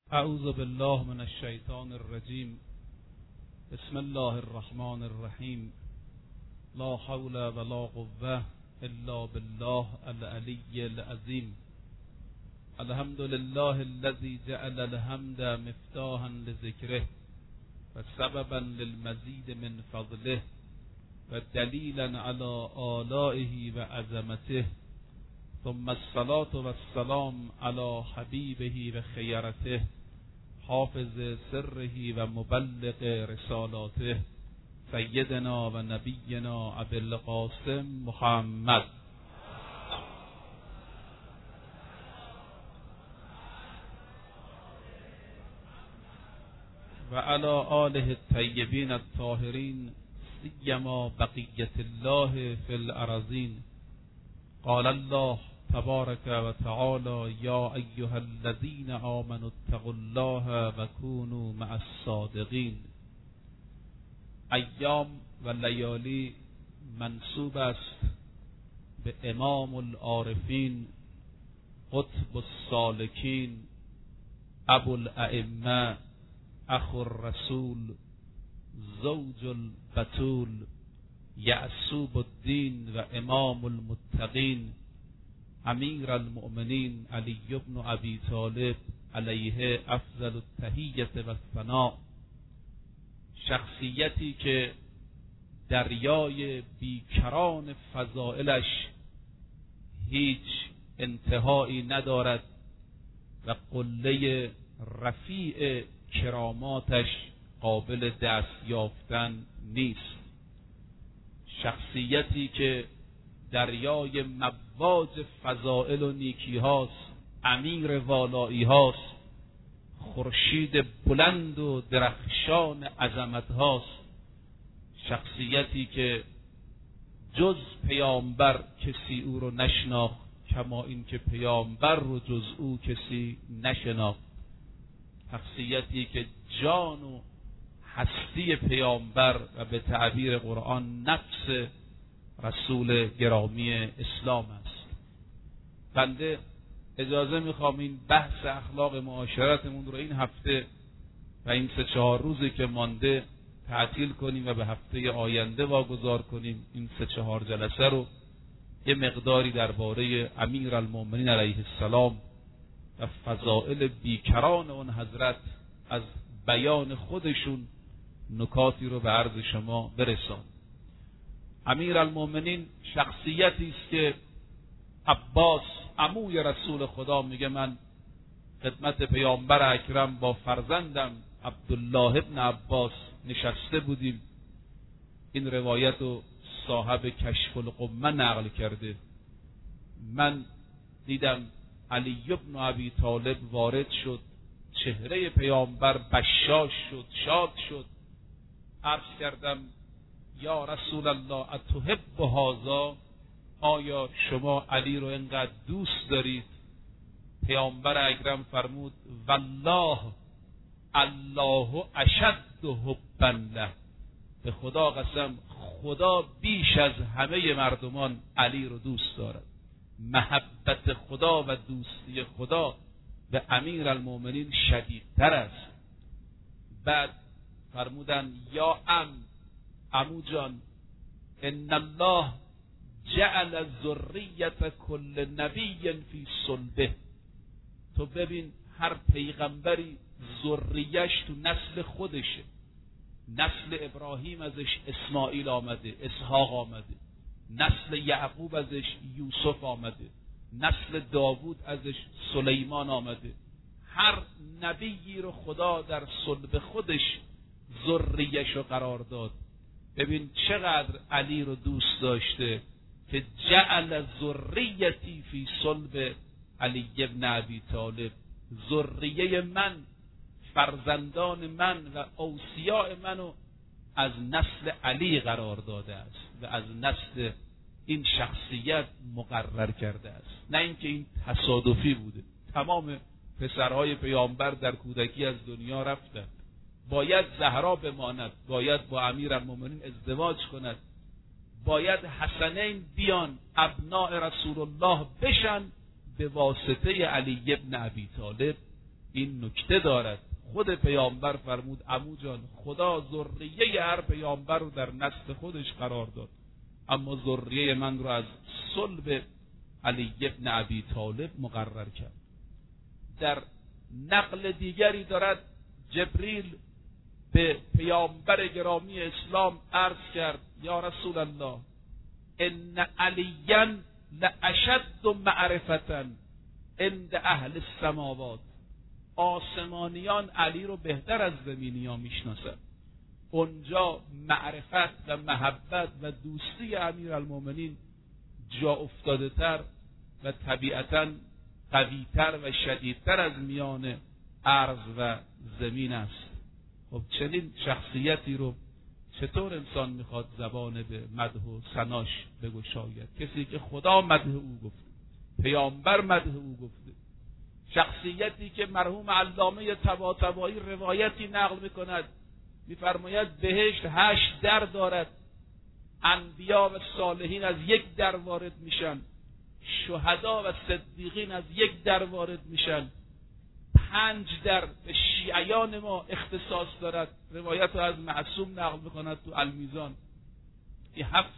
اعوذ بالله من الشیطان الرجیم. بسم الله الرحمن الرحیم. لا حول ولا قوة الا بالله العلی العظیم. الحمد لله الذي جعل الحمد مفتاحا لذکره و سببا للمزید من فضله و دلیلا علی آلائه و عظمته، ثم الصلاة والسلام على حبیبه و خیرته، حافظ سره و مبلغ رسالاته، سیدنا و نبینا ابی القاسم محمد و علی آله الطیبین الطاهرین، سیما بقیة الله فی الارضین. قال الله تبارک و تعالی: یا ایها الذین آمنوا اتقوا الله و کونوا مع الصادقین. ایام و لیالی منسوب است به امام العارفین، قطب السالکین، ابو الائمه، اخو الرسول، زوج البتول، یعصوب الدین و امام المتقین، امیر المؤمنین علی بن ابی طالب علیه افضل التحیة و الثناء. شخصیتی که دریای بیکران فضائلش هیچ انتهایی ندارد و قله رفیع کراماتش قابل دست یافتن نیست. شخصیتی که دریای مواج فضائل و نیکی هاست، امیر والایی هاست، خورشید بلند و درخشان عظمت هاست. شخصیتی که جز پیامبر کسی او رو نشناخت، کما این که پیامبر رو جز او کسی نشناخت. شخصیتی که جان و هستی پیامبر و به تعبیر قرآن نفس رسول گرامی اسلام است. بنده اجازه میخوام این بحث اخلاق معاشرتمون رو این هفته و این 3-4 روزی که مانده تعطیل کنیم و به هفته آینده واگذار کنیم. این 3-4 جلسه رو یه مقداری درباره امیرالمؤمنین علیه السلام و فضائل بیکران اون حضرت از بیان خودشون نکاتی رو به عرض شما برسان. امیرالمؤمنین شخصیتی است که عباس عموی رسول خدا میگه من خدمت پیامبر اکرم با فرزندم عبدالله ابن عباس نشسته بودیم. این روایت رو صاحب کشف القمه نقل کرده. من دیدم علی بن ابی طالب وارد شد، چهره پیامبر بشاش شد، شاد شد. عرض کردم یا رسول الله اتحب هذا، آیا شما علی رو اینقدر دوست دارید؟ پیامبر اکرم فرمود والله الله اشد حبا له، به خدا قسم خدا بیش از همه مردمان علی رو دوست دارد. محبت خدا و دوستی خدا به امیرالمؤمنین شدیدتر است. بعد فرمودن یا عمو جان، ان الله جعل ذریت کل نبی فی صلبه. تو ببین هر پیغمبری ذریش تو نسل خودشه. نسل ابراهیم ازش اسماعیل آمده، اسحاق آمده. نسل یعقوب ازش یوسف آمده. نسل داوود ازش سلیمان آمده. هر نبیی رو خدا در صلب خودش ذریش رو قرار داد. ببین چقدر علی رو دوست داشته که جعل ذریتی فی صلب علی ابن ابی طالب. ذریه من، فرزندان من و اوصیاء منو از نسل علی قرار داده است و از نسل این شخصیت مقرر کرده است. نه اینکه این تصادفی بوده. تمام پسرهای پیامبر در کودکی از دنیا رفتند. باید زهرا بماند، باید با امیرالمؤمنین ازدواج کند، باید حسنین بیان ابناء رسول الله بشن به واسطه علی ابن ابی طالب. این نکته دارد. خود پیامبر فرمود عمو جان خدا ذریه هر پیامبر رو در نسل خودش قرار داد، اما ذریه من رو از صلب علی ابن ابی طالب مقرر کرد. در نقل دیگری دارد جبریل به پیامبر گرامی اسلام عرض کرد یا رسول الله ان علیا لاشد معرفة عند اهل السماوات. آسمانیان علی رو بهتر از زمینیان میشناسن. اونجا معرفت و محبت و دوستی امیرالمومنین جا افتاده تر و طبیعتاً قویتر و شدیدتر از میان ارض و زمین است. خب چنین شخصیتی رو چطور انسان میخواد زبان به مدح و ثناش بگشاید؟ کسی که خدا مدح او گفته، پیامبر مدح او گفته، شخصیتی که مرحوم علامه طباطبایی روایتی نقل میکند میفرماید بهشت 8 در دارد، انبیا و صالحین از یک در وارد میشن، شهدا و صدیقین از یک در وارد میشن، 5 در به شیعیان ما اختصاص دارد. روایت رو از معصوم نقل میکند تو المیزان. این 7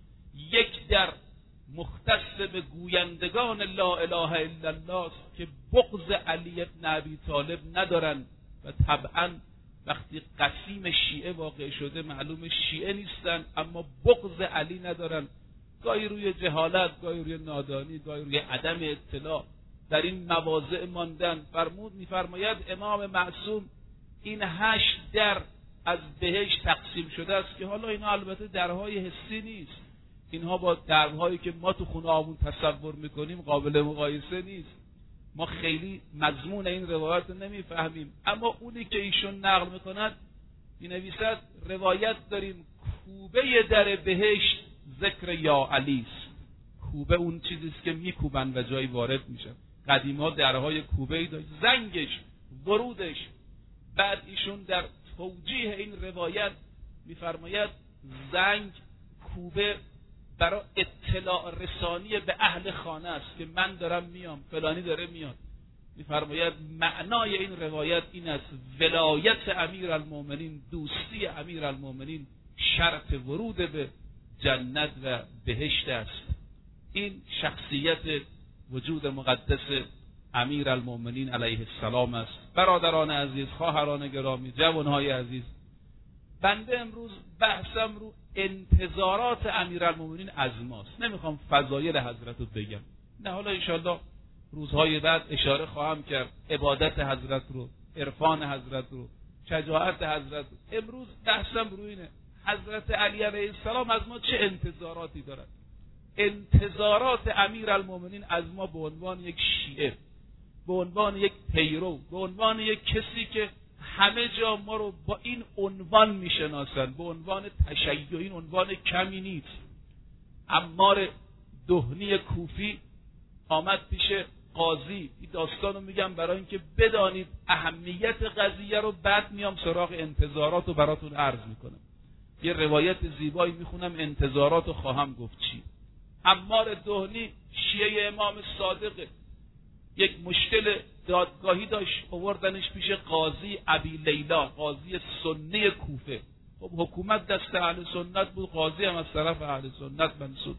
یک در مختص به گویندگان لا اله الا الله است که بغض علی ابن ابی طالب ندارن و طبعا وقتی قسیم شیعه واقع شده معلوم شیعه نیستن اما بغض علی ندارن. گاهی روی جهالت، گاهی روی نادانی، گاهی روی عدم اطلاع در این مواضع ماندن. میفرماید امام معصوم این 8 در از بهشت تقسیم شده است که حالا اینا البته درهای حسی نیست، اینها با درهایی که ما تو خونه هامون تصور میکنیم قابل مقایسه نیست. ما خیلی مضمون این روایت رو نمیفهمیم، اما اونی که ایشون نقل میکند مینویسد روایت داریم کوبه در بهشت ذکر یا علی است. کوبه اون چیزیست که میکوبن و جایی وارد میشن. قدیما درهای کوبه‌ای داشت، زنگش، ورودش. بعد ایشون در توجیه این روایت میفرماید زنگ، کوبه برای اطلاع رسانی به اهل خانه است که من دارم میام، فلانی داره میاد. میفرماید معنای این روایت این است ولایت امیرالمومنین، دوستی امیرالمومنین شرط ورود به جنت و بهشت است. این شخصیت وجود مقدس امیرالمومنین علیه السلام است. برادران عزیز، خواهران گرامی، جوانهای عزیز، بنده امروز بحثم رو انتظارات امیرالمومنین از ماست. نمیخوام فضایل حضرت رو بگم، نه، حالا انشاءالله روزهای بعد اشاره خواهم کرد عبادت حضرت رو، عرفان حضرت رو، شجاعت حضرت رو. امروز بحثم رو اینه حضرت علی علیه السلام از ما چه انتظاراتی دارد. انتظارات امیرالمومنین از ما به عنوان یک شیعه، به عنوان یک پیرو، به عنوان یک کسی که همه جا ما رو با این عنوان میشناسن، به عنوان تشیع، این عنوان کمی نیست. عمار دهنی کوفی آمد پیش قاضی، این داستان رو میگم برای اینکه بدانید اهمیت قضیه رو، بعد میام سراغ انتظارات رو براتون عرض میکنم. یه روایت زیبایی میخونم، انتظارات رو خواهم گفت چی. عمار دهنی شیعه امام صادق، یک مشکل دادگاهی داشت، آوردنش پیش قاضی ابی لیلا، قاضی سنی کوفه. خب حکومت دست اهل سنت بود، قاضی هم از طرف اهل سنت منصوب.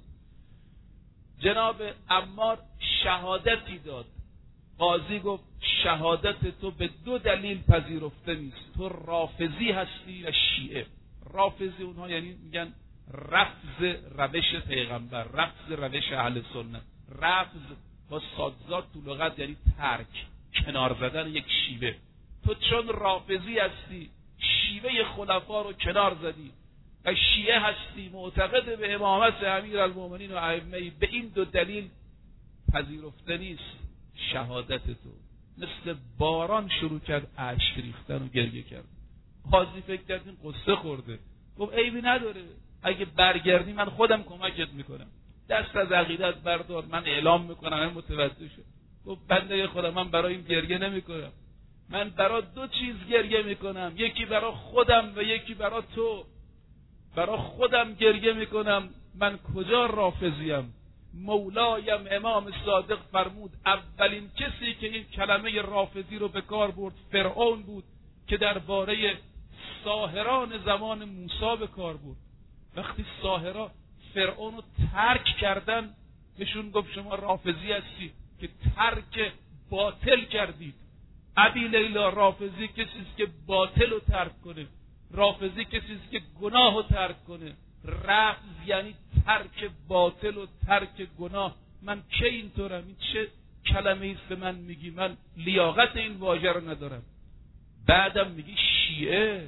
جناب عمار شهادتی داد. قاضی گفت شهادت تو به 2 دلیل پذیرفته نیست، تو رافضی هستی و شیعه. رافضی اونها یعنی میگن رفض روش پیغمبر، رفض روش اهل سنت. رفض با صادزاد تو لغت یعنی ترک، کنار زدن یک شیوه. تو چون رافضی هستی، شیوه خلفا رو کنار زدی و شیعه هستی، معتقد به امامت امیرالمومنین و ائمه، به این 2 دلیل پذیرفته نیست شهادت تو. مثل باران شروع کرد اشک ریختن و گریه کرد. قاضی فکر کرد این قصه خورده، گفت عیبی نداره، اگه برگردی من خودم کمکت میکنم. دست از عقیدت بردار، من اعلام میکنم. من متوجه شد، گفت بنده خودم من برای این گریه نمیکنم، من برای 2 چیز گریه میکنم، یکی برای خودم و یکی برای تو. برای خودم گریه میکنم، من کجا رافضیم، مولایم امام صادق فرمود اولین کسی که این کلمه رافضی رو به کار برد فرعون بود که درباره ساحران زمان موسی به کار برد. وقتی ساحرا فرعون رو ترک کردن بهشون گفت شما رافضی هستید که ترک باطل کردید. ابی لیلا رافضی کسی است که باطل رو ترک کنه، رافضی کسی است که گناه رو ترک کنه. رفض یعنی ترک باطل و ترک گناه. من که اینطورم؟ این چه کلمه ایست به من میگی؟ من لیاقت این واژه رو ندارم. بعدم میگی شیعه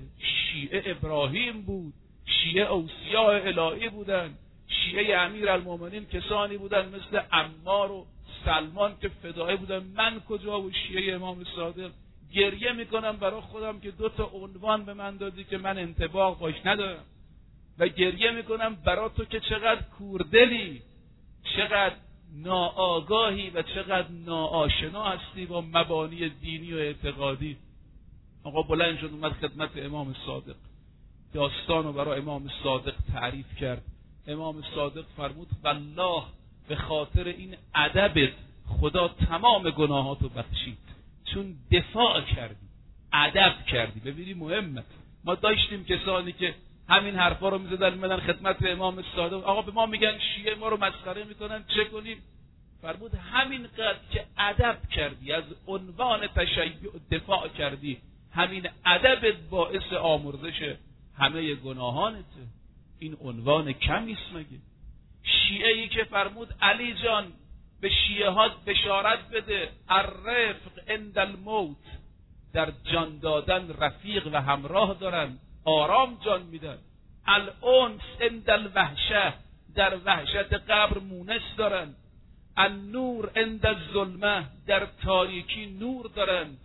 ابراهیم بود، شیعه اوصیاء الهی بودن، شیعه امیرالمومنین کسانی بودن مثل عمار و سلمان که فدایی بودن. من کجا و شیعه امام صادق؟ گریه میکنم برای خودم که 2 عنوان به من دادی که من انطباق باش ندارم و گریه میکنم برای تو که چقدر کوردلی، چقدر ناآگاهی و چقدر ناآشنا هستی با مبانی دینی و اعتقادی. آقا بلند شد اومد خدمت امام صادق، داستان رو برای امام صادق تعریف کرد. امام صادق فرمود والله به خاطر این ادبت خدا تمام گناهاتو بخشید، چون دفاع کردی، ادب کردی. ببینی مهمه. ما داشتیم کسانی که همین حرفا رو میزدن خدمت امام صادق، آقا به ما میگن شیعه، ما رو مسخره میکنن، چه کنیم؟ فرمود همین قدر که ادب کردی، از عنوان تشیع دفاع کردی، همین ادبت باعث آمرزش همه گناهانته. این عنوان کمیست مگه؟ شیعه ای که فرمود علی جان به شیعه ها بشارت بده الرفق عند الموت، در جان دادن رفیق و همراه دارن، آرام جان میدن. الانس عند الوحشه، در وحشت قبر مونس دارن. النور عند الظلمه، در تاریکی نور دارند.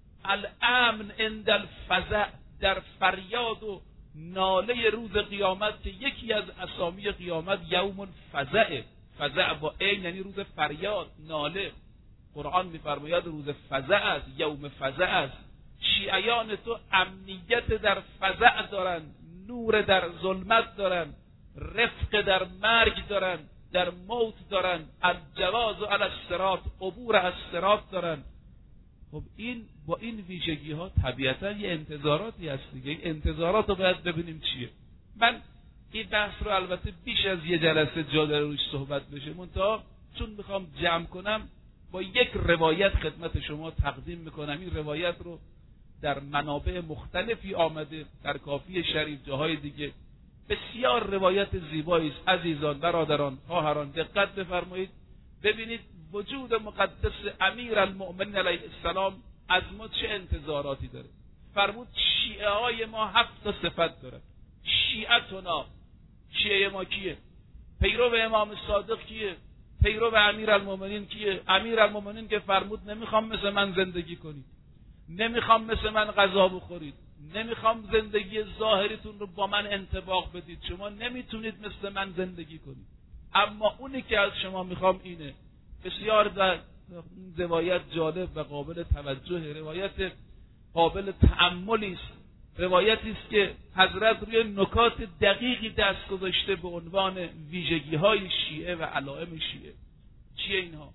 الامن عند الفزع، در فریاد و ناله روز قیامت که یکی از اسامی قیامت یوم فزع، فزع با عین یعنی روز فریاد ناله. قرآن میفرماید روز فزع است، یوم فزع است. شیعیان تو امنیت در فزع دارن، نور در ظلمت دارن، رفق در مرگ دارن، در موت دارن، الجواز علی الصراط، عبور از صراط دارن. خب این با این ویژگی ها طبیعتا یه انتظاراتی هست دیگه. این انتظارات رو باید ببینیم چیه. من این بحث رو البته بیش از یه جلسه جا داره روش صحبت بشه، منتها چون میخوام جمع کنم با یک روایت خدمت شما تقدیم میکنم. این روایت رو در منابع مختلفی آمده، در کافی شریف، جاهای دیگه. بسیار روایت زیبایی است. عزیزان، برادران، خواهران، دقت بفرمایید ببینید وجود مقدس امیرالمؤمنین علیه السلام از ما چه انتظاراتی داره. فرمود شیعه های ما 7 صفت داره. شیعتنا، شیعه ما کیه؟ پیرو امام صادق کیه؟ پیرو امیرالمؤمنین کیه؟ امیرالمؤمنین که فرمود نمیخوام مثل من زندگی کنید، نمیخوام مثل من غذا بخورید، نمیخوام زندگی ظاهریتون رو با من انطباق بدید، شما نمیتونید مثل من زندگی کنید، اما اونی که از شما میخوام اینه. بسیار در روایت جالب و قابل توجه، روایت قابل تأملی است. روایتی است که حضرت روی نکات دقیقی دست گذاشته به عنوان ویژگی‌های شیعه و علائم شیعه. چیه اینها؟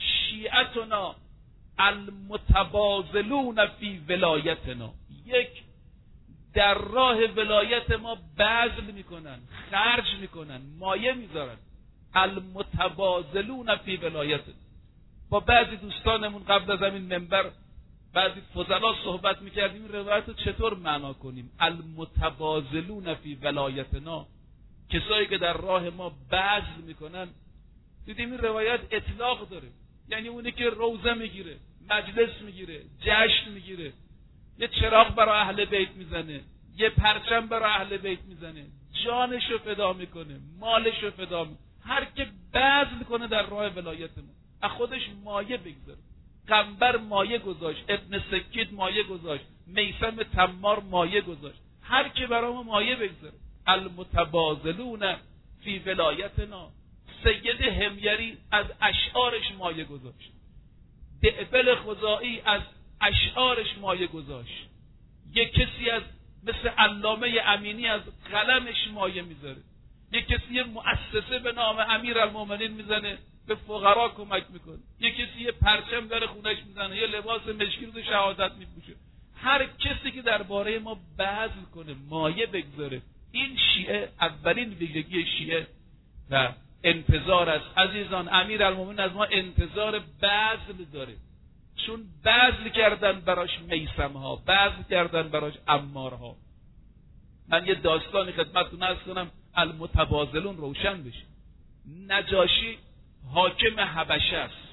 شیعتنا المتبازلون فی ولایتنا. یک، در راه ولایت ما بذل میکنن، خرج میکنن، مایه میذارن. المتبازلون فی ولایتنا. با بعضی دوستانمون قبل از همین منبر بعضی فضلا صحبت میکردیم این روایت رو چطور معنا کنیم. المتبازلون فی ولایتنا، کسایی که در راه ما بذل میکنن. دیدیم این روایت اطلاق داره، یعنی اونی که روزه میگیره، مجلس میگیره، جشن میگیره، یه چراغ برای اهل بیت میزنه، یه پرچم برای اهل بیت میزنه، جانشو فدا میکنه، مالشو فدا میکنه. هر که بذل میکنه در راه ولایت ما، از خودش مایه بگذاره. قنبر مایه گذاشت، ابن سکید مایه گذاشت، میثم تمار مایه گذاشت. هر که برای ما مایه بگذاره. المتبازلون فی ولایتنا. سید حمیری از اشعارش مایه گذاشت. دعبل خزائی از اشعارش مایه گذاشت. یک کسی از مثل علامه امینی از قلمش مایه میذاره. یک کسی یه مؤسسه به نام امیرالمومنین میزنه، به فقرا کمک میکنه. یک کسی یه پرچم داره خونش میزنه، یه لباس مشکی رو شهادت میپوشه. هر کسی که درباره ما بذل کنه، مایه بگذاره، این شیعه اولین ویژگی شیعه و انتظار است. عزیزان، امیرالمومنین از ما انتظار بذل داره، چون بذل کردن براش میثمها، بذل کردن براش عمارها. من یه داستانی خدمتتون عرض کنم المتبازلون روشن بشه. نجاشی حاکم حبشه است.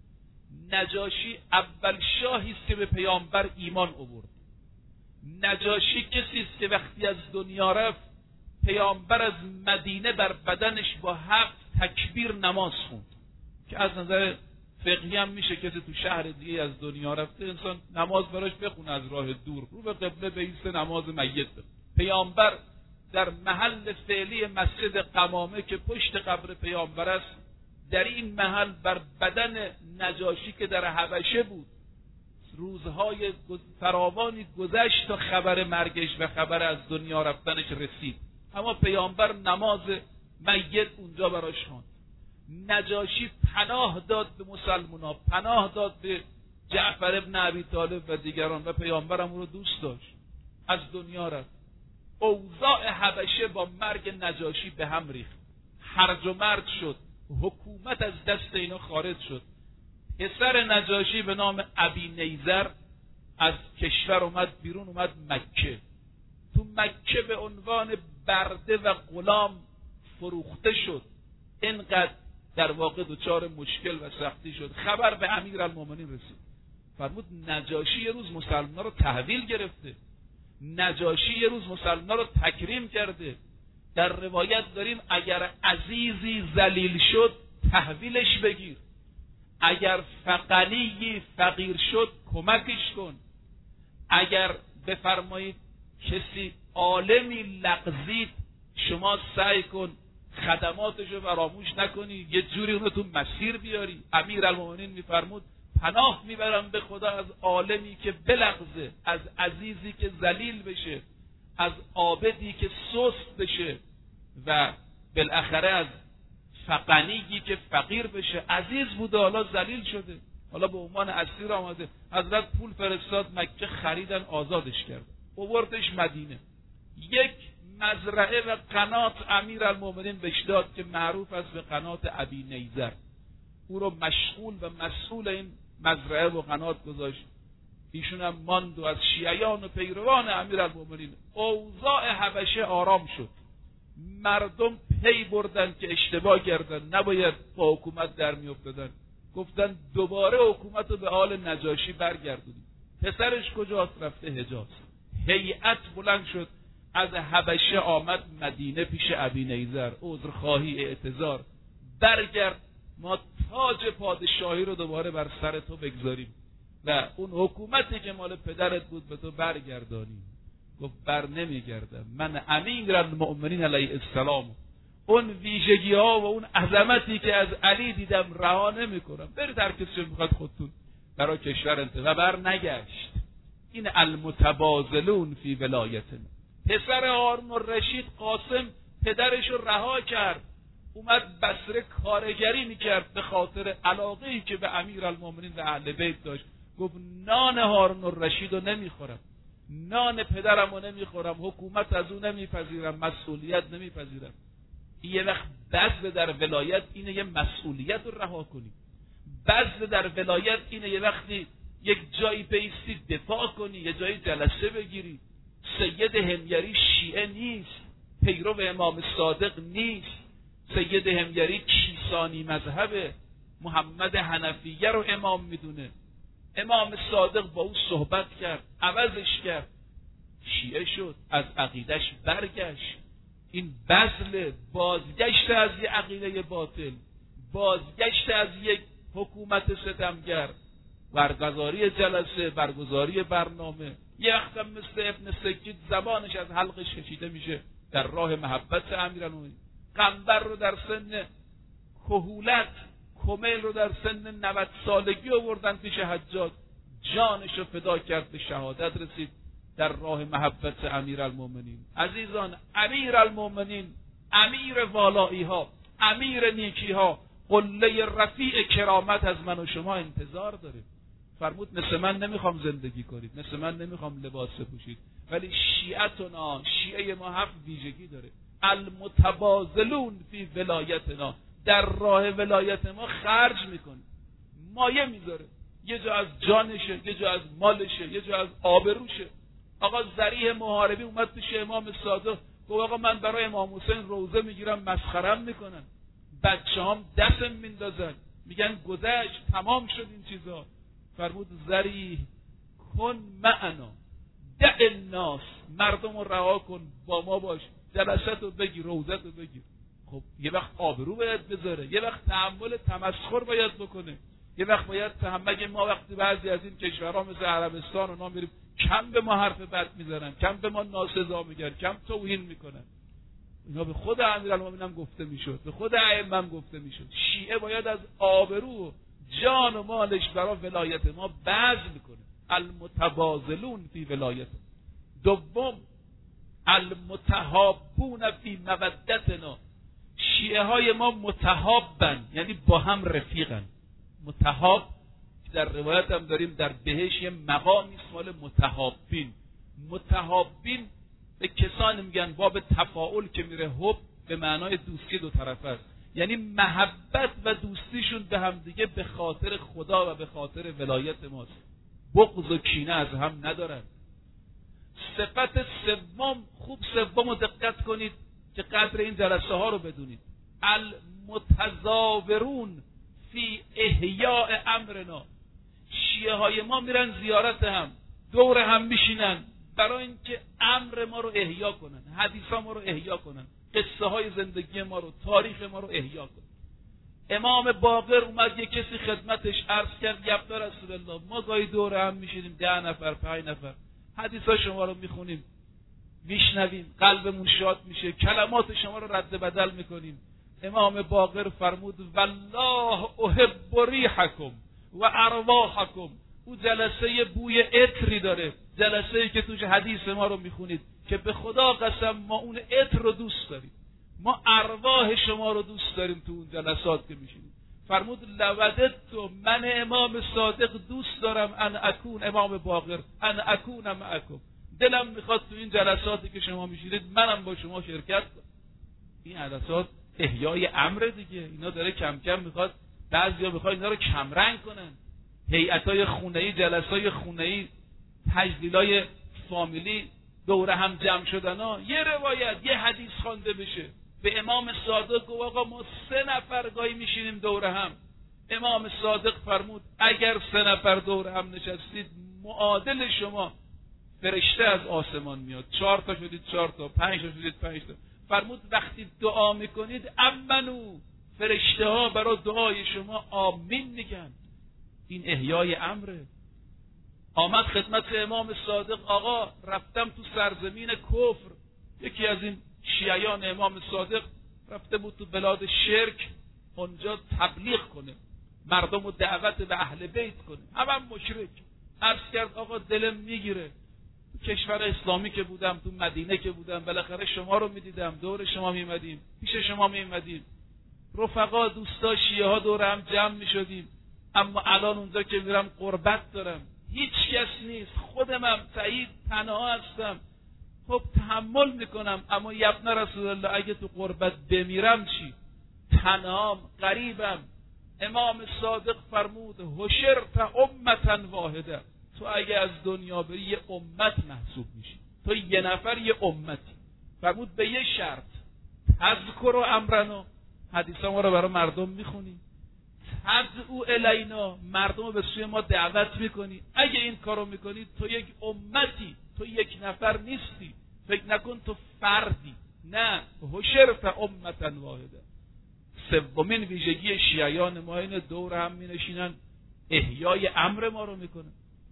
نجاشی اول شاهی است که به پیامبر ایمان آورد. نجاشی کسی است که وقتی از دنیا رفت پیامبر از مدینه بر بدنش با 7 تکبیر نماز خوند، که از نظر فقهی هم میشه کسی تو شهر دیگه از دنیا رفته انسان نماز براش بخونه، از راه دور رو به قبله بایسته نماز میت بخونه. پیامبر در محل فعلی مسجد قمامه که پشت قبر پیامبر است، در این محل بر بدن نجاشی که در حبشه بود روزهای فراوانی گذشت تا خبر مرگش و خبر از دنیا رفتنش رسید، اما پیامبر نماز میت اونجا براش خواند. نجاشی پناه داد به مسلمان‌ها، پناه داد به جعفر ابن ابی طالب و دیگران و پیامبر هم او رو دوست داشت. از دنیا رفت. اوضاع حبشه با مرگ نجاشی به هم ریخت، هرج و مرج شد، حکومت از دست اینا خارج شد. پسر نجاشی به نام ابی نیزر از کشور اومد بیرون، اومد مکه. تو مکه به عنوان برده و غلام فروخته شد. اینقدر در واقع دچار مشکل و سختی شد. خبر به امیرالمومنین رسید. فرمود نجاشی یه روز مسلمان‌ها رو تحویل گرفته، نجاشی یه روز مسلمان‌ها رو تکریم کرده. در روایت داریم اگر عزیزی ذلیل شد تحویلش بگیر، اگر فقیری فقیر شد کمکش کن، اگر بفرمایید کسی عالمی لغزید شما سعی کن خدماتش رو فراموش نکنی، یه جوری اون رو تو مسیر بیاری. امیرالمومنین میفرمود پناه میبرم به خدا از عالمی که بلغزه، از عزیزی که ذلیل بشه، از عابدی که سست بشه و بالاخره از فقنیی که فقیر بشه. عزیز بوده حالا ذلیل شده، حالا به عنوان اسیر آمده. حضرت پول فرستاد مکه، خریدن آزادش کرد، آوردش مدینه. یک مزرعه و قنات امیرالمومنین بهش داد که معروف است به قنات ابی نیزر. او رو مشغول و مسئول این مزرعه و قنات گذاشت. ایشون هم ماند و از شیعیان و پیروان امیرالمومنین. اوضاع حبشه آرام شد. مردم پی بردن که اشتباه کردن، نباید با حکومت در می افتادن. گفتن دوباره حکومت رو به آل نجاشی برگردونیم. پسرش کجاست؟ رفته حجاز. هیئت بلند شد از حبشه آمد مدینه پیش ابی نیزر. عذرخواهی، اعتذار، برگرد، ما تاج پادشاهی رو دوباره بر سر تو بگذاریم و اون حکومتی که مال پدرت بود به تو برگردانیم. گفت بر نمیگردم، من امیرالمومنین علیه السلام اون ویژگی ها و اون عظمتی که از علی دیدم رها نمیکنم. برید هر کسی میخواد خودتون برای کشور انتخاب. و بر نگشت. این المتبازلون فی ولایتنا. پسر هارون الرشید قاسم پدرش رو رها کرد، اومد بصره کارگری میکرد به خاطر علاقه‌ای که به امیرالمومنین و اهل بیت داشت. گفت نان هارون الرشید رو نمیخورم، نان پدرم رو نمیخورم، حکومت از اون نمیپذیرم، مسئولیت نمیپذیرم. یه وقت بذل در ولایت اینه یه مسئولیت رو رها کنی. بذل در ولایت اینه یه وقتی یک جایی بیستی دفاع کنی، یه جایی جلسه بگیری. سید همیری شیعه نیست، پیرو امام صادق نیست. سید همیری کیسانی مذهب محمد حنفیه رو امام میدونه. امام صادق با او صحبت کرد، عوضش کرد، شیعه شد، از عقیدش برگشت. این بذل، بازگشت از یک عقیده باطل، بازگشت از یک حکومت ستمگر، برگزاری جلسه، برگزاری برنامه. یه وقت هم مثل ابن سکید زبانش از حلقش کشیده میشه در راه محبت امیرالمومنین. قنبر رو در سن کهولت، کمیل رو در سن 90 سالگی آوردن پیش حجاج، جانش رو فدا کرد، به شهادت رسید در راه محبت امیرالمومنین. عزیزان، امیرالمومنین امیر والایی ها، امیر نیکی ها، قله رفیع کرامت از من و شما انتظار داره. فرمود مثل من نمیخوام زندگی کنید، مثل من نمیخوام لباس بپوشید، ولی شیعتنا، شیعه ما 7 ویژگی داره. المتبازلون فی ولایتنا، در راه ولایت ما خرج میکنه، مایه میذاره، یه جا از جانشه، یه جا از مالشه، یه جا از آبروشه. آقا ذریح محاربی اومد پیش امام صادق گفت آقا من برای امام حسین روزه میگیرم، مسخرم میکنن، بچه‌هام دستم میندازن، میگن گذشت، تمام شد این چیزا. فرمود ذریح کن معنا، دع الناس، مردم رو رها کن، با ما باش، جلست رو بگیر، روزت رو بگیر. خب یه وقت آبرو باید بذاره، یه وقت تحمل تمسخر باید بکنه، یه وقت باید مگه ما وقتی بعضی از این کشورها مثل عربستان و میریم کم به ما حرف بد میزنن، کم به ما ناسزا میگن، کم توهین میکنن. اینا به خود امیرالمومنین هم گفته میشد، به خود ائمه هم گفته میشد. شیعه باید از آبرو جان و مالش برای ولایت ما بذل کنه. المتبازلون فی ولایت. دوم المتحابون فی مودتنا، شیعه های ما متحابن، یعنی با هم رفیقن. متحاب در روایت هم داریم در بهش یه مقامی اسم مال متحابین. متحابین به کسانی میگن باب تفاعل که میره حب به معنای دوستی دو طرفه است، یعنی محبت و دوستیشون به هم دیگه به خاطر خدا و به خاطر ولایت ماست، بغض و کینه از هم ندارن. صفت سوم، خوب سوم رو دقت کنید که قدر این جلسه ها رو بدونید، المتزاورون فی احیاء امرنا، شیعه های ما میرن زیارت هم، دور هم میشینن برای اینکه امر ما رو احیا کنن، حدیث ها ما رو احیا کنن، قصه های زندگی ما رو، تاریخ ما رو احیا کنن. امام باقر اومد یک کسی خدمتش عرض کرد یا رسول الله ما گاهی دور هم میشینیم 10 نفر 5 نفر حدیث ها شما رو میخونیم، میشنویم، قلبمون شاد میشه، کلمات شما رو رد بدل میکنیم. امام باقر فرمود والله احب ریحکم و ارواحکم، او جلسه بوی عطری داره، جلسه ای که توش حدیث ما رو میخونید که به خدا قسم ما اون عطر رو دوست داریم، ما ارواح شما رو دوست داریم تو اون جلسات که میشینید. فرمود لوددت، من امام صادق دوست دارم ان اکون، امام باقر ان اکون معکم، دلم میخواد تو این جلساتی که شما میشینید منم با شما شرکت کنم. این جلسات احیای امر دیگه، اینا داره کم کم میخواد، بعضیا میخواد اینا رو کم رنگ کنن، هیئتای خونه‌ای، جلسای خونه‌ای، تجلیلای فامیلی، دور هم جمع شدنا، یه روایت، یه حدیث خوانده بشه. به امام صادق گفت آقا ما 3 نفر گاهی میشینیم دور هم. امام صادق فرمود اگر 3 نفر دور هم نشستید معادل شما فرشته از آسمان میاد، 4 تا شدید 4 تا، 5 تا شدید 5 تا. فرمود وقتی دعا میکنید امنو، فرشته ها برای دعای شما آمین میگن. این احیای امره. آمد خدمت امام صادق آقا رفتم تو سرزمین کفر، یکی از این شیعیان امام صادق رفته بود تو بلاد شرک، اونجا تبلیغ کنه، مردم رو دعوت به اهل بیت کنه، هم مشرک. عرض کرد آقا دلم میگیره، تو کشور اسلامی که بودم، تو مدینه که بودم، بالاخره شما رو میدیدم، دور شما میمدیم، پیش شما میمدیم، رفقا دوستا شیعه ها دور هم جمع میشدیم، اما الان اونجا که میرم غربت دارم، هیچ کس نیست، خودمم سعید تنها هستم، خب تحمل میکنم، اما ابن رسول الله اگه تو غربت بمیرم چی؟ تنهام، غریبم. امام صادق فرمود حشرت امتا واحده، تو اگه از دنیا بری یه امت محسوب میشی، تو یه نفر یه امتی. فرمود به یه شرط، تذکر و امرنا، حدیثا ما رو برای مردم میخونی، تدعو الینا، مردم رو به سوی ما دعوت میکنی، اگه این کارو میکنی تو یک امتی، تو یک نفر نیستی، فکر نکن تو فردی، نه، حشرت امتا واحده. سومین ویژگی شیعیان ما اینه، دور هم مینشینن احیای امر ما رو میکنن.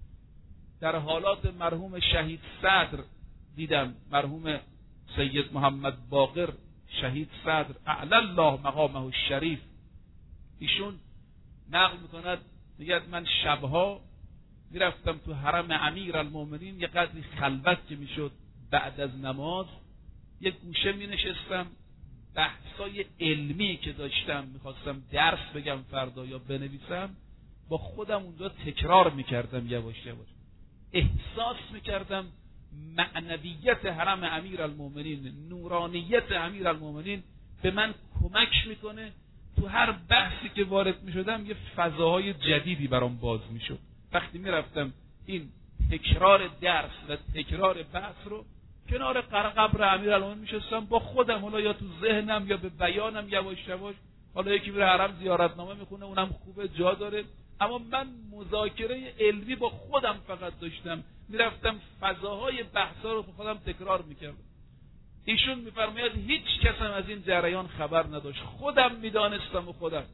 در حالات مرحوم شهید صدر دیدم، مرحوم سید محمد باقر شهید صدر اعلی الله مقامه الشریف، ایشون نقل میکند، میگه من شبها میرفتم تو حرم امیرالمومنین، یه قدری خلوت که میشد بعد از نماز، یه گوشه مینشستم، بحثای علمی که داشتم میخواستم درس بگم فردا یا بنویسم، با خودم اونجا تکرار میکردم یواش یواش. احساس میکردم معنویت حرم امیرالمومنین، نورانیت امیرالمومنین به من کمک میکنه تو هر بحثی که وارد میشدم یه فضاهای جدیدی برام باز میشد. وقتی میرفتم این تکرار درس و تکرار بحث رو کنار قبر امیرالمومنین میشستم با خودم، حالا یا تو ذهنم یا به بیانم یواش یواش. حالا یکی میره حرم زیارتنامه میخونه، اونم خوبه، جا داره، اما من مذاکره علمی با خودم فقط داشتم، میرفتم فضاهای بحثا رو با خودم تکرار میکردم. ایشون میفرماید هیچ کس هم از این جریان خبر نداشت، خودم میدانستم و خودم.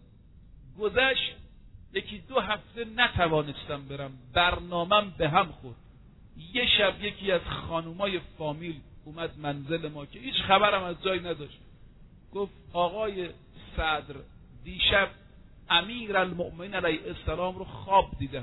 گذشت 1-2 هفته نتوانستم برم، برنامه‌ام به هم خورد. یه شب یکی از خانومای فامیل اومد منزل ما که هیچ خبرم از جای نداشت، گفت آقای صدر دیشب امیرالمؤمنین علیه السلام رو خواب دیدم،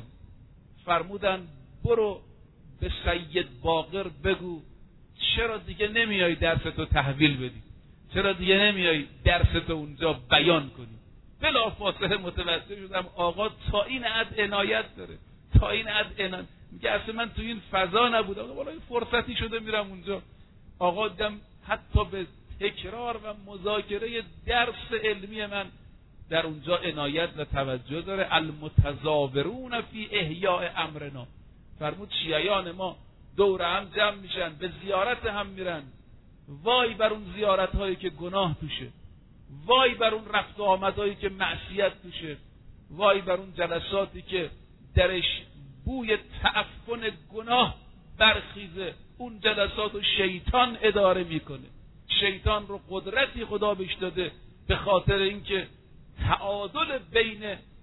فرمودن برو به سید باقر بگو چرا دیگه نمیای درستو تحویل بدی، چرا دیگه نمیای درستو اونجا بیان کنی. بلافاصله متوجه شدم آقا تا این حد عنایت داره، تا این حد عنایت. میگه اصلا من تو این فضا نبودم، والا این فرصتی شده میرم اونجا. آقا دیدم حتی به تکرار و مذاکره درس علمی من در اونجا عنایت و توجه داره. المتزاورون فی احیاء امرنا، فرمود شیعیان ما دور هم جمع میشن، به زیارت هم میرن. وای بر اون زیارت هایی که گناه توشه، وای بر اون رفت و آمدهایی که معصیت توشه، وای بر اون جلساتی که درش بوی تعفن گناه برخیزه. اون جلسات رو شیطان اداره میکنه، شیطان رو قدرتی خدا بهش داده به خاطر اینکه تعادل بین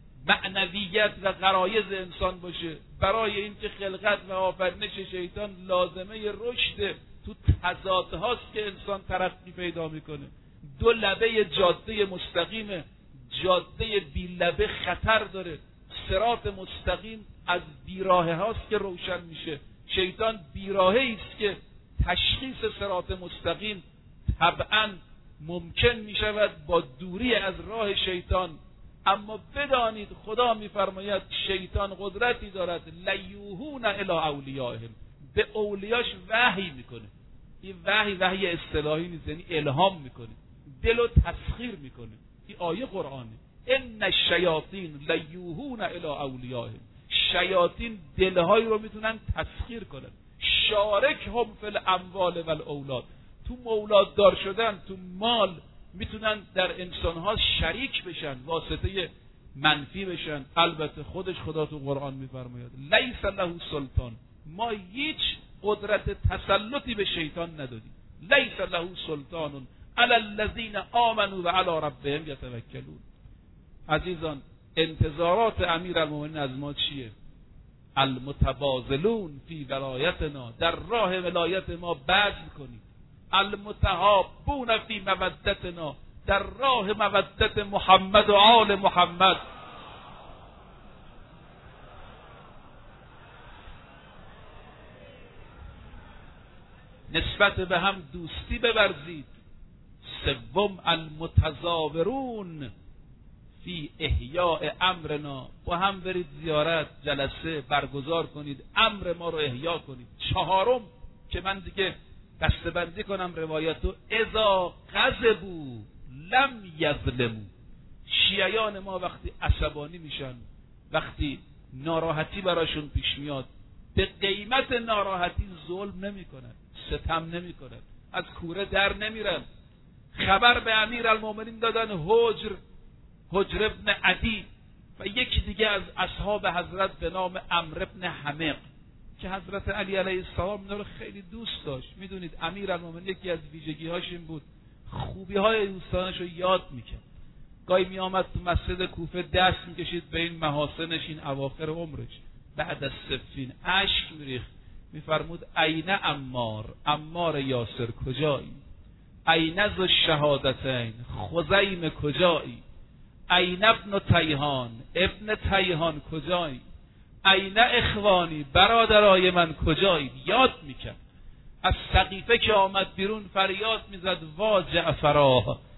معنویت و غرایز انسان باشه. برای اینکه خلقت و آفرینش شیطان لازمه رشد، تو تضاد هاست که انسان ترقی پیدا میکنه. 2 لبه جاده مستقیم، جاده بی لبه خطر داره. صراط مستقیم از بیراهه هاست که روشن میشه، شیطان بیراهه است که تشخیص صراط مستقیم طبعا ممکن میشود با دوری از راه شیطان. اما بدانید خدا میفرماید شیطان قدرتی دارد لیوهون الی اولیائهم، به اولیاش وحی میکنه. این وحی اصطلاحی نیست، یعنی الهام میکنه، دلو تسخیر میکنه. این آیه قرآنه. ان الشیاطین لیوهون الی اولیائهم، شیاطین دلهایی رو میتونن تسخیر کنن. شارکهم فی الاموال و الاولاد، تو مولاد دار شدن، تو مال میتونن در انسانها شریک بشن، واسطه منفی بشن. البته خودش خدا تو قرآن میفرماید لیس له سلطان، ما هیچ قدرت تسلطی به شیطان ندادیم. لیس له سلطان علی الذین آمنوا و علی ربهم یتوکلون. عزیزان انتظارات امیرالمومنین از ما چیه؟ المتبازلون فی ولایتنا، در راه ولایت ما بذل کنید. المتحابون فی مودتنا، در راه مودت محمد و آل محمد. نسبت به هم دوستی بورزید. سوم المتزاورون فی احیاء امرنا، با هم برید زیارت جلسه برگزار کنید، امر ما رو احیا کنید. 4م که من دیگه دسته‌بندی کنم روایتو، اذا غضبوا لم یظلموا. شیعیان ما وقتی عصبانی میشن، وقتی ناراحتی براشون پیش میاد، به قیمت ناراحتی ظلم نمیکنن، ستم نمیکنن، از کوره در نمیرن. خبر به امیرالمومنین دادن حجر ابن عدی و یکی دیگه از اصحاب حضرت به نام عمرو ابن حمق که حضرت علی علیه السلام اینا رو خیلی دوست داشت. میدونید امیرالمومنین یکی از ویژگی‌هاش این بود، خوبی‌های دوستانش رو یاد میکرد. گاهی میآمد تو مسجد کوفه دست میکشید به این محاسنش، این اواخر عمرش، بعد از صفین اشک میریخت، میفرمود این عمار یاسر کجایی؟ این ذو الشهادتین خزیم کجایی؟ این ابن تیهان کجایی؟ این اخوانی برادرای من کجایی؟ یاد میکرد. از سقیفه که آمد بیرون فریاد میزد وا جعفرا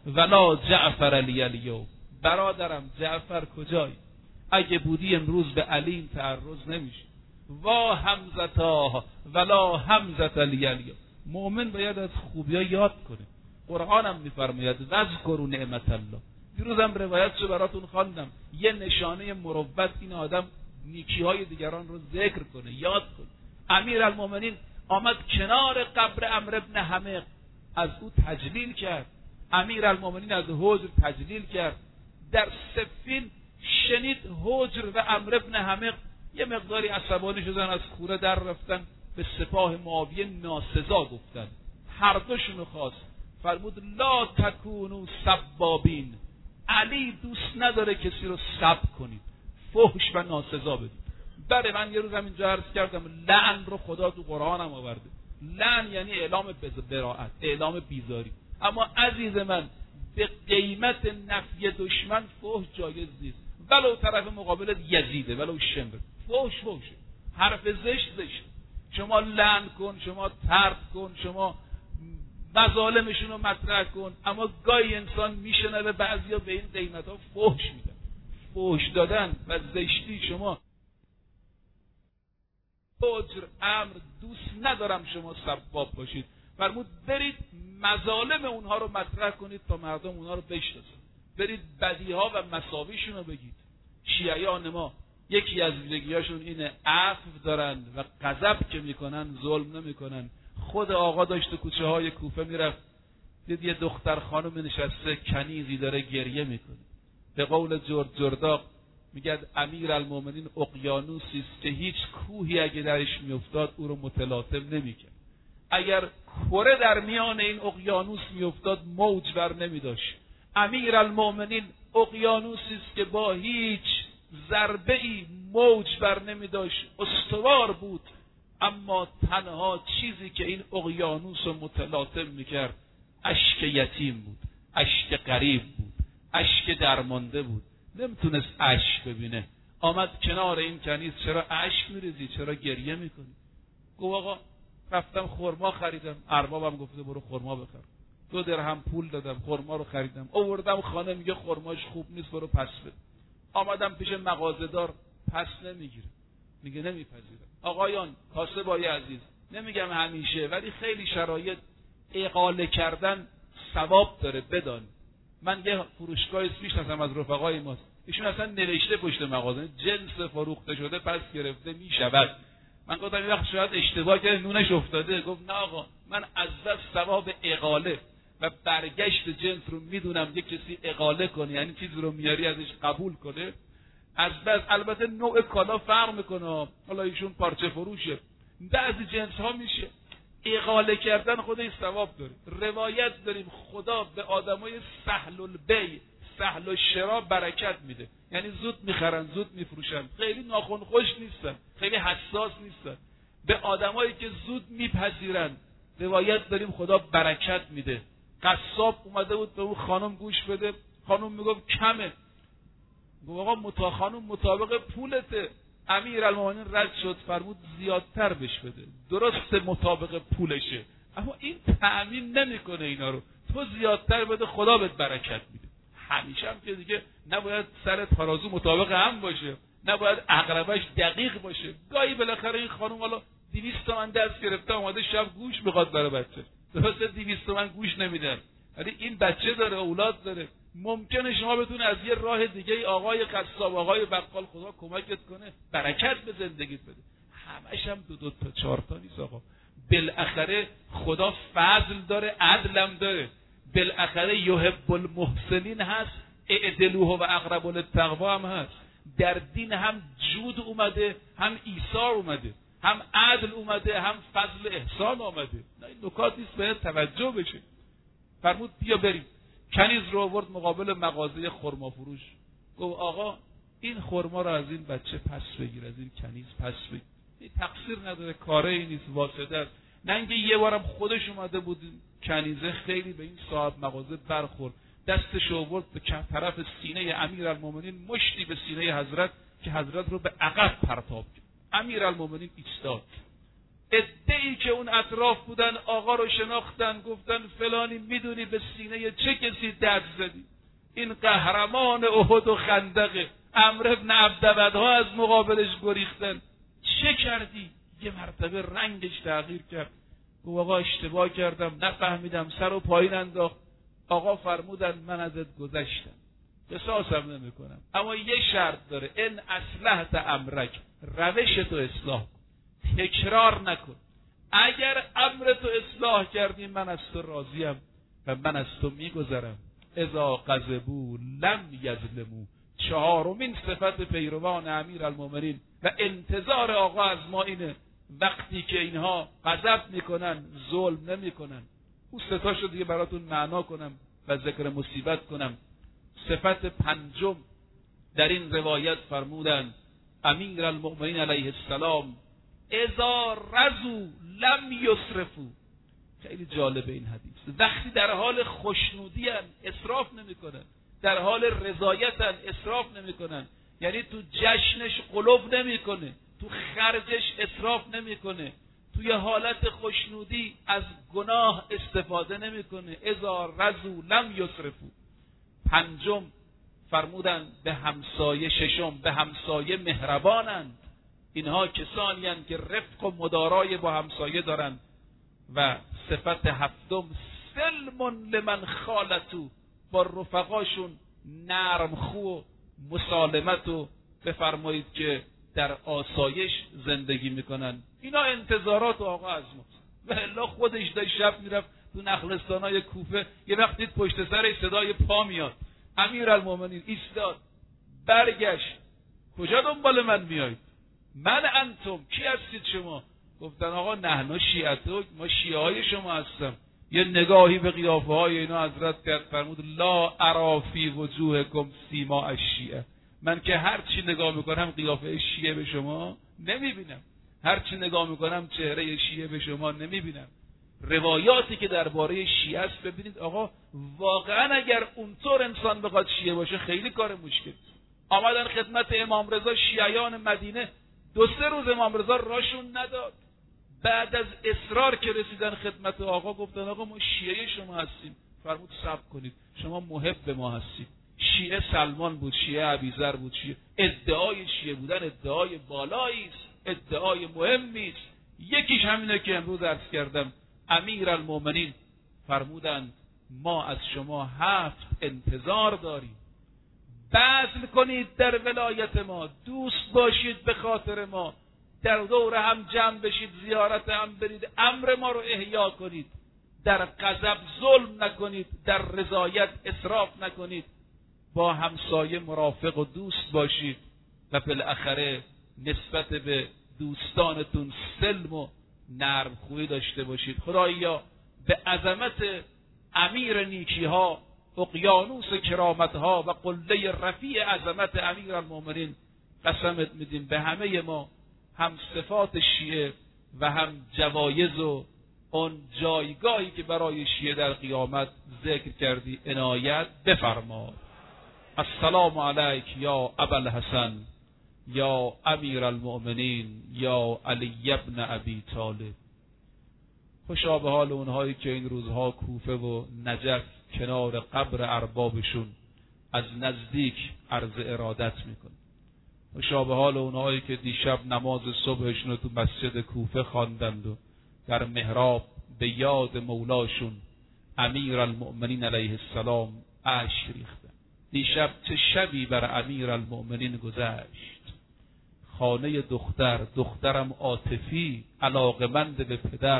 ولا جعفر علی الیوم. برادرم جعفر کجایی؟ اگه بودی امروز به علی این تعرض نمیشه. وا حمزتا ولا حمزه علی الیوم. مؤمن باید از خوبی‌ها یاد کنه. قرآن هم میفرماید واذکروا نعمت الله. دیروزم روایتشو براتون خواندم. یه نشانه مروت این آدم نیکی‌های دیگران رو ذکر کنه، یاد کنه. امیرالمومنین آمد کنار قبر عمرو بن حمیق، از او تجلیل کرد. امیرالمومنین از حجر تجلیل کرد. در صفین شنید حجر و عمرو بن حمیق یه مقداری عصبانی شدن، از کوره در رفتن، به سپاه معاویه ناسزا گفتن. هر دوشونو خواست، فرمود لا تکونوا سبابین. علی دوست نداره کسی رو سب کنید، فحش و ناسزا بدید. بله من یه روز هم اینجا عرض کردم لعن رو خدا تو قرآن هم آورده. لعن یعنی اعلام براءت، اعلام بیزاری. اما عزیز من به قیمت نفی دشمن فحش جایز نیست، ولو طرف مقابلت یزیده، ولو شمر. فحشه، حرف زشت. شما لعن کن، شما طرد کن، شما مظالمشون رو مطرح کن، اما گاهی انسان میشنوه بعضیا به این قیمت ها فحش میدن. فحش دادن و زشتی. شما حجر امر دوست ندارم شما سباب باشید، فرمود برید مظالم اونها رو مطرح کنید تا مردم اونها رو بشناسن، برید بدیها و مساویشون رو بگید. شیعیان ما یکی از ویژگی‌هاشون اینه عفو دارن و غضب که میکنن ظلم نمیکنن. خود آقا داشت تو کوچه های کوفه میرفت، دید یه دختر خانم نشسته کنیزی داره گریه میکنه. به قول جرداق میگه امیرالمومنین اقیانوسی است که هیچ کوهی اگه درش میافتاد او رو متلاطم نمیکرد. اگر کره در میان این اقیانوس میافتاد موج بر نمیداشت. امیرالمومنین اقیانوسی است که با هیچ ضربه‌ای موج بر نمیداشت، استوار بود. اما تنها چیزی که این اقیانوس رو متلاطم میکرد اشک یتیم بود، اشک غریب بود، اشک درمانده بود. نمیتونست اشک ببینه. آمد کنار این کنیز، چرا اشک میریزی؟ چرا گریه میکنی؟ گفت آقا رفتم خرما خریدم، اربابم گفته برو خرما بخر. 2 درهم پول دادم، خرما رو خریدم، آوردم خانه، میگه خرماش خوب نیست، برو پس بده. آمدم پیش مغازه‌دار، پس نمیگیره، میگه نمیپذیرم. آقایان کاسبای عزیز، نمیگم همیشه ولی خیلی شرایط اقاله کردن ثواب داره بدان. من یه فروشگاه میشناسم از رفقای ماست، ایشون اصلا نوشته پشت مغازه جنس فروخته شده پس گرفته میشود. من گفتم این وقت شاید اشتباه کرده نونش افتاده. گفت نه آقا، من از بس ثواب اقاله و برگشت جنس رو میدونم. یک کسی اقاله کنه یعنی چیزی رو میاری ازش قبول کنه، از بس. البته نوع کالا فرق میکنه، حالا ایشون پارچه فروشه، بعضی جنس ها میشه اقاله کردن خودش ثواب داره. روایت داریم خدا به آدمای سهل البیع، سهل الشرا برکت میده، یعنی زود میخرن، زود میفروشن، خیلی ناخن خوش نیستن، خیلی حساس نیستن. به آدمایی که زود میپذیرن روایت داریم خدا برکت میده. قصاب اومده بود به اون خانم گوش بده، خانم میگفت کمه، گفت آقا خانم مطابق پولته. امیرالمومنین رد شد، فرمود زیادتر بش بده. درست مطابق پولشه، اما این تأمین نمیکنه اینا رو. تو زیادتر بده، خدا بهت برکت میده. همیشه هم که دیگه نباید سر ترازو مطابق هم باشه، نباید عقربش دقیق باشه. گاهی بالاخره این خانم حالا 200 تومن دست گرفته اومده شب گوش میخواد برای بچه، درسته 200 تومن گوش نمیدن، ولی این بچه داره، اولاد داره. ممکنه شما بتونه از یه راه دیگه آقای قصاب، آقای بقال خدا کمکت کنه، برکت به زندگیت بده. همش هم 2 تا 4 تا نیست آقا. بالاخره خدا فضل داره، عدلم داره. بالاخره یحب المحسنین هست، اعدلوه و اقرب للتقوا هم هست. در دین هم جود اومده، هم ایثار اومده، هم عدل اومده، هم فضل احسان اومده. نه این نکات نیست باید توجه بشه. فرمود بیا بریم. کنیز رو آورد مقابل مغازه خرما فروش، گفت آقا این خرما رو از این بچه پس بگیر، از این کنیز پس بگیر. این تقصیر نداره، کاره ای نیست، واسطه است. نه اینکه یه بارم خودش اومده بود کنیزه خیلی به این صاحب مغازه برخورد، دستش آورد به طرف سینه امیرالمومنین، مشتی به سینه حضرت که حضرت رو به عقب پرتاب کرد. امیرالمومنین ایستاد، عده‌ای که اون اطراف بودن آقا رو شناختن، گفتن فلانی میدونی به سینه چه کسی دست زدی؟ این قهرمان احد و خندقه. عمرو بن عبدودها از مقابلش گریختن. چه کردی؟ یه مرتبه رنگش تغییر کرد، گفت آقا اشتباه کردم، نفهمیدم، سر و پایین انداخت. آقا فرمودن من ازت گذشتم، قصاصم نمیکنم، اما یه شرط داره، ان اصلحت امرک، روش تو اصلاح کن، تکرار نکن. اگر امر تو اصلاح کردی من از تو راضیم و من از تو میگذرم. اذا غضبوا لم یظلموا، چهارمین صفت پیروان امیرالمومنین و انتظار آقا از ما اینه وقتی که اینها غضب میکنن ظلم نمیکنن. اون ستاشو دیگه براتون معنا کنم و ذکر مصیبت کنم. صفت پنجم در این روایت فرمودن امیرالمومنین علیه السلام اذا رضوا لم یسرفوا. خیلی جالبه این حدیث. وقتی در حال خوشنودی ان اسراف نمیکنن، در حال رضایتن اسراف نمیکنن، یعنی تو جشنش غلو نمیکنه، تو خرجش اسراف نمیکنه، توی حالت خوشنودی از گناه استفاده نمیکنه. اذا رضوا لم یسرفوا. پنجم فرمودن به همسایه، ششم به همسایه مهربانند. اینها کسانی هستند که رفق و مدارای با همسایه دارند. و صفت هفتم سلم لمن خالتو، با رفقاشون نرم خو و مسالمت و بفرمایید که در آسایش زندگی میکنن. اینا انتظارات آقا از ما. و الا خودش در شب میرفت تو نخلستانای کوفه، یه وقت دید پشت سرش صدای پا میاد، امیرالمومنین ایستاد، برگشت، کجا دنبال من میایید؟ من انتم، کی هستید شما؟ گفتن آقا نحنا شیعتو، ما شیعه های شما هستم. یه نگاهی به قیافه های اینا حضرت کرد، فرمود لا ارا فی وجوهکم سیما الشیعه. من که هر چی نگاه میکنم قیافه شیعه به شما نمیبینم، هر چی نگاه میکنم چهره شیعه به شما نمیبینم. روایاتی که درباره شیعه است ببینید آقا، واقعا اگر اونطور انسان بخواد شیعه باشه خیلی کار مشکل. آمدن خدمت امام رضا شیعیان مدینه، 2-3 روز امام رضا راشون نداد. بعد از اصرار که رسیدن خدمت آقا گفتن آقا ما شیعه شما هستیم. فرمود صبر کنید، شما محب ما هستید. شیعه سلمان بود، شیعه ابیذر بود. شیعه ادعای شیعه بودن ادعای بالایی است، ادعای مهمی است. یکیش همینه که امروز عرض کردم. امیرالمومنین فرمودند ما از شما 7 انتظار داریم. بذل کنید در ولایت ما، دوست باشید به خاطر ما، در دور هم جمع بشید، زیارت هم برید، امر ما رو احیا کنید، در غضب ظلم نکنید، در رضایت اسراف نکنید، با همسایه مرافق و دوست باشید و بالاخره نسبت به دوستانتون سلم و نرم خویی داشته باشید. خدایا به عظمت امیر نیکی ها، اقیانوس کرامت ها و قله رفیع عظمت امیرالمومنین قسمت میدیم به همه ما هم صفات شیعه و هم جوایز و اون جایگاهی که برای شیعه در قیامت ذکر کردی عنایت بفرما. السلام علیک یا ابوالحسن یا امیرالمؤمنین یا علی ابن ابی طالب. خوشا به حال اونهایی که این روزها کوفه و نجف کنار قبر اربابشون از نزدیک عرض ارادت میکنه. خوشا به حال اونهایی که دیشب نماز صبحشون رو تو مسجد کوفه خواندند و در محراب به یاد مولاشون امیرالمؤمنین علیه السلام اشک ریختند. دیشب چه شبی بر امیرالمؤمنین گذشت. خانه دخترم عاطفی علاقمند به پدر.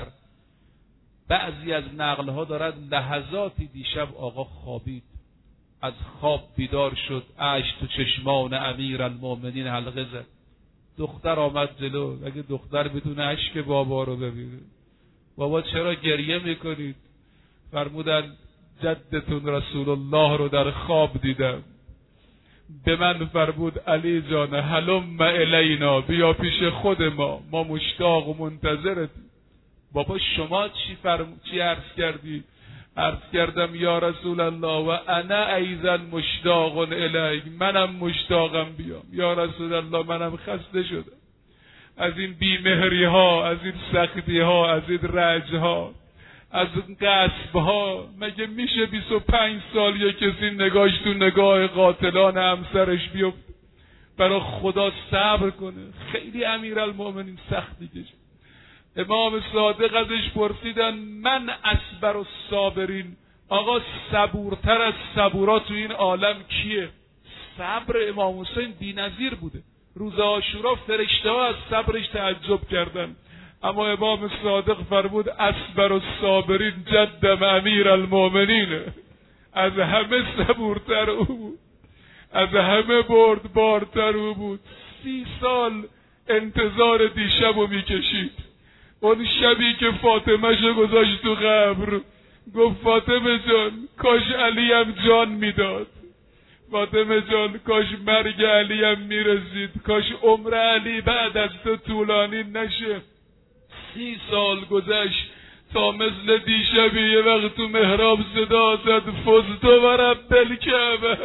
بعضی از نقلها دارد لحظاتی دیشب آقا خوابید، از خواب بیدار شد، اشک تو چشمان امیرالمؤمنین حلقه زد. دختر آمد جلو، اگه دختر بدون اشک بابا رو ببینه، بابا چرا گریه میکنید؟ فرمودن جدتون رسول الله رو در خواب دیدم. به من فرمود علی جان هلم الینا، بیا پیش خود ما مشتاق و منتظرتیم. بابا شما چی عرض کردی؟ عرض کردم یا رسول الله و انا ایضا مشتاق الیک، منم مشتاقم بیام یا رسول الله، منم خسته شدم. از این بیمهری ها، از این سختی ها، از این رنج ها، از این غصب ها. مگه میشه 25 سال یه کسی نگاهش تو نگاه قاتلان همسرش بیفت؟ برای خدا صبر کنه. خیلی امیرالمؤمنین سختی کشید. امام صادق ازش پرسیدن من اصبر الصابرین، آقا صبورتر از صبورا تو این عالم کیه؟ صبر امام حسین بی‌نظیر بوده. روز عاشورا فرشته ها از صبرش تعجب کردن، اما امام صادق فرمود اصبر الصابرین جدم امیرالمؤمنین. از همه صبورتر او بود، از همه بردبارتر او بود. 30 سال انتظار دیشبو میکشید. اون شبی که فاطمه شو گذاشت تو قبر، گفت فاطمه جان کاش علیم جان میداد، فاطمه جان کاش مرگ علیم میرسید، کاش عمر علی بعد از تو طولانی نشه. 30 سال گذشت تا مثل دیشبی یه وقت تو محراب صدا زد فزت و رب الکعبه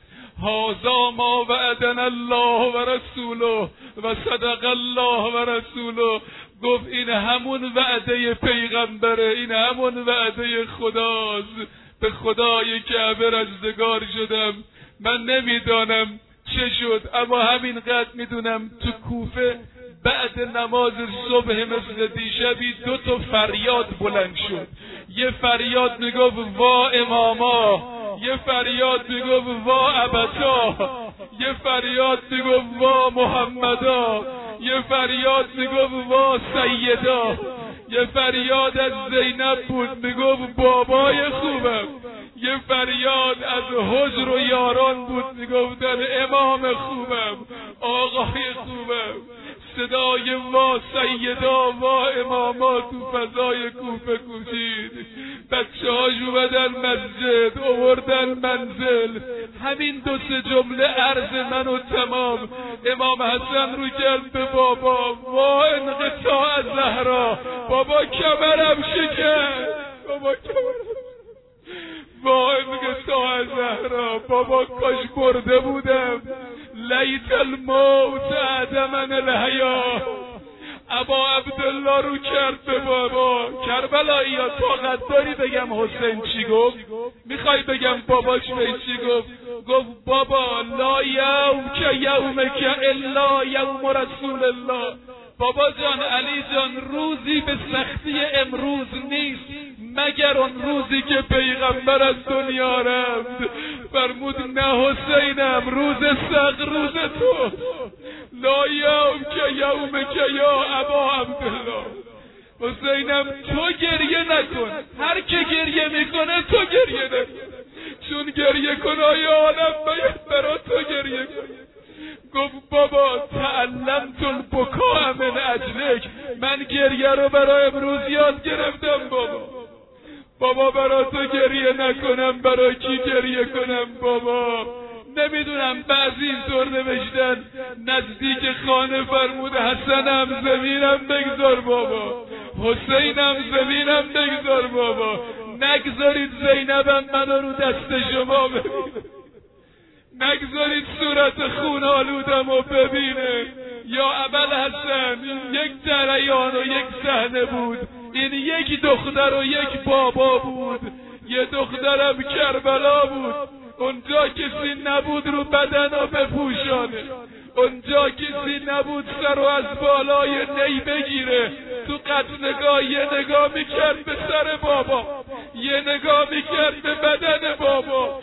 هذا ما وعدنا الله و رسوله و صدق الله و رسوله. گفت این همون وعده پیغمبره، این همون وعده خداست. به خدای کعبه رستگار شدم. من نمیدانم چه شد، اما همینقدر میدونم تو کوفه بعد نماز صبح مثل دیشبی 2 فریاد بلند شد. یه فریاد میگفت وا اماما، یه فریاد میگفت وا ابتا، یه فریاد میگفت وا محمدا، یه فریاد میگفت وا سیدا، یه فریاد از زینب بود میگفت بابای خوبم، یه فریاد از حجر و یاران بود میگفتن امام خوبم، آقای خوبم. صدای وا سیدا وا اماما تو فضای کوفه کوشید. بچه هاش اومدن مسجد، آوردن منزل. همین 2-3 جمله عرض منو تمام. امام حسن رو کرد به بابا، وا انقطاع زهرا، بابا کمرم شکست، بابا کمرم، وا انقطاع زهرا، بابا کاش برده بودم، لیت الموت عدمن الحیا. ابا عبدالله رو کرد به بابا. کربلایی ها طاقت داری بگم حسین چی گفت؟ میخوای بگم باباش به چی گفت؟ گفت بابا لا یوم که یومک الا یوم رسول الله. بابا جان، علی جان، روزی به سختی امروز نیست مگر اون روزی که پیغمبر از دنیا رفت. فرمود نه حسینم، روز سخت روز تو. لا یوم که یوم که یا ابا عبدالله. حسینم تو گریه نکن، هر که گریه میکنه تو گریه نکن، چون گریه کنای عالم باید برا تو گریه کن. گفت بابا تعلمت البکاء من اجلک، من گریه رو برای امروز یاد گرفتم بابا برای تو گریه نکنم برای کی گریه کنم بابا؟ نمیدونم، بعضی اینطور نوشتن نزدیک خانه فرمود حسنم زمینم بگذار بابا، حسینم زمینم بگذار بابا، نگذارید زینبم منو رو دست شما ببینه، نگذارید صورت خون آلودم رو ببینه. یا ابوالحسن، یک جریان و یک صحنه بود، این یک دختر و یک بابا بود. یه دخترم کربلا بود، اونجا کسی نبود رو بدن رو بپوشانه، اونجا کسی نبود سر رو از بالای نی بگیره. تو قطعنگاه یه نگاه میکرد به سر بابا، یه نگاه میکرد به بدن بابا.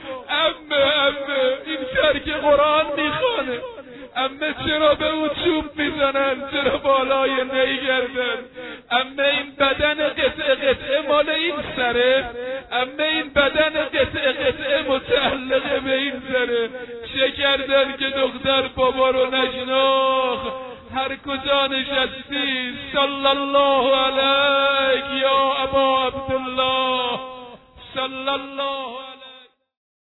امه این ترک قرآن میخوانه، امه چرا به او چوب میزنن، چرا بالای نی گردن؟ امه این بدن قطعه مال این سره، امه این بدن قطعه متعلقه به این سره. چه کردن که دختر بابا رو نشناخت؟ هر کجا نشستی صلی الله علیک یا ابا عبدالله، صلی الله علیک.